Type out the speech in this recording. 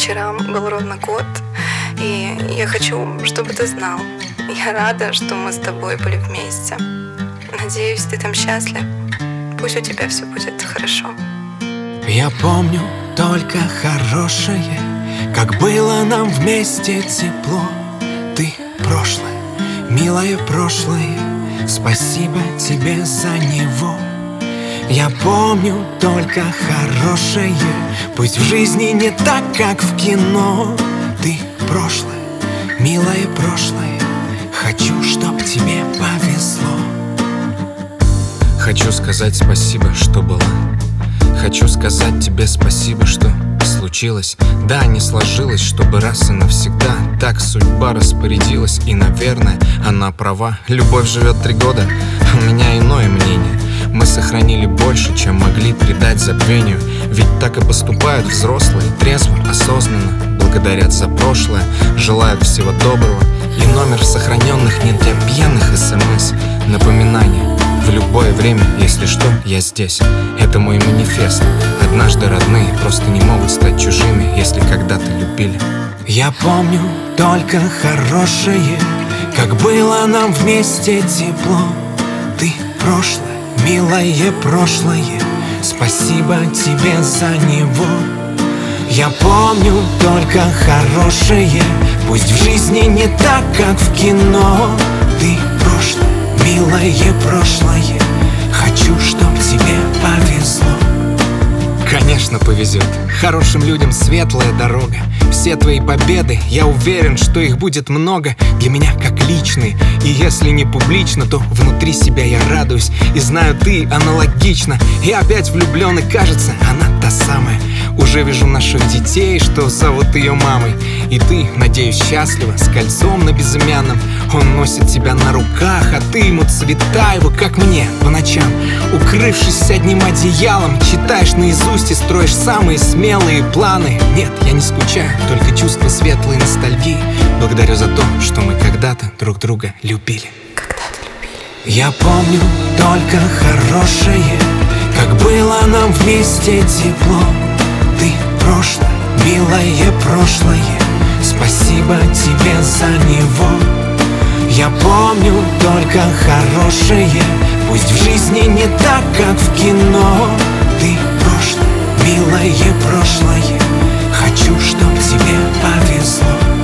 вчера был ровно год, и я хочу, чтобы ты знал. Я рада, что мы с тобой были вместе. Надеюсь, ты там счастлив. Пусть у тебя все будет хорошо. Я помню только хорошее, как было нам вместе тепло. Ты прошлое, милое прошлое, спасибо тебе за него. Я помню только хорошее, пусть в жизни не так, как в кино. Ты прошлое, милое прошлое, хочу, чтоб тебе повезло. Хочу сказать спасибо, что была. Хочу сказать тебе спасибо, что случилось. Да, не сложилось, чтобы раз и навсегда. Так судьба распорядилась, и, наверное, она права. Любовь живет 3 года, у меня иное мнение. Мы сохранили больше, чем могли придать забвению. Ведь так и поступают взрослые, трезво, осознанно. Благодарят за прошлое, желают всего доброго. И номер сохраненных не для пьяных СМС. Напоминание: в любое время, если что, я здесь. Это мой манифест. Однажды родные просто не могут стать чужими, если когда-то любили. Я помню только хорошее, как было нам вместе тепло. Ты прошлое, милое прошлое, спасибо тебе за него. Я помню только хорошее, пусть в жизни не так, как в кино. Ты прошлое, милое прошлое, хочу, чтоб тебе повезло. Конечно, повезет. Хорошим людям светлая дорога. Все твои победы, я уверен, что их будет много. Для меня как личные. И если не публично, то внутри себя я радуюсь. И знаю, ты аналогично. И опять влюблен, и кажется, она та самая. Уже вижу наших детей, что зовут ее мамой. И ты, надеюсь, счастлива, с кольцом на безымянном. Он носит тебя на руках, а ты ему цвета его, как мне, по ночам. Укрывшись одним одеялом, читаешь наизусть и строишь самые смелые планы. Нет, я не скучаю, только чувства светлой ностальгии. Благодарю за то, что мы когда-то друг друга любили. Я помню только хорошее, как было нам вместе тепло. Ты прошлое, милое прошлое, спасибо тебе за него. Я помню только хорошее, пусть в жизни не так, как в кино. Ты прошлое, милое прошлое, хочу, чтоб тебе повезло.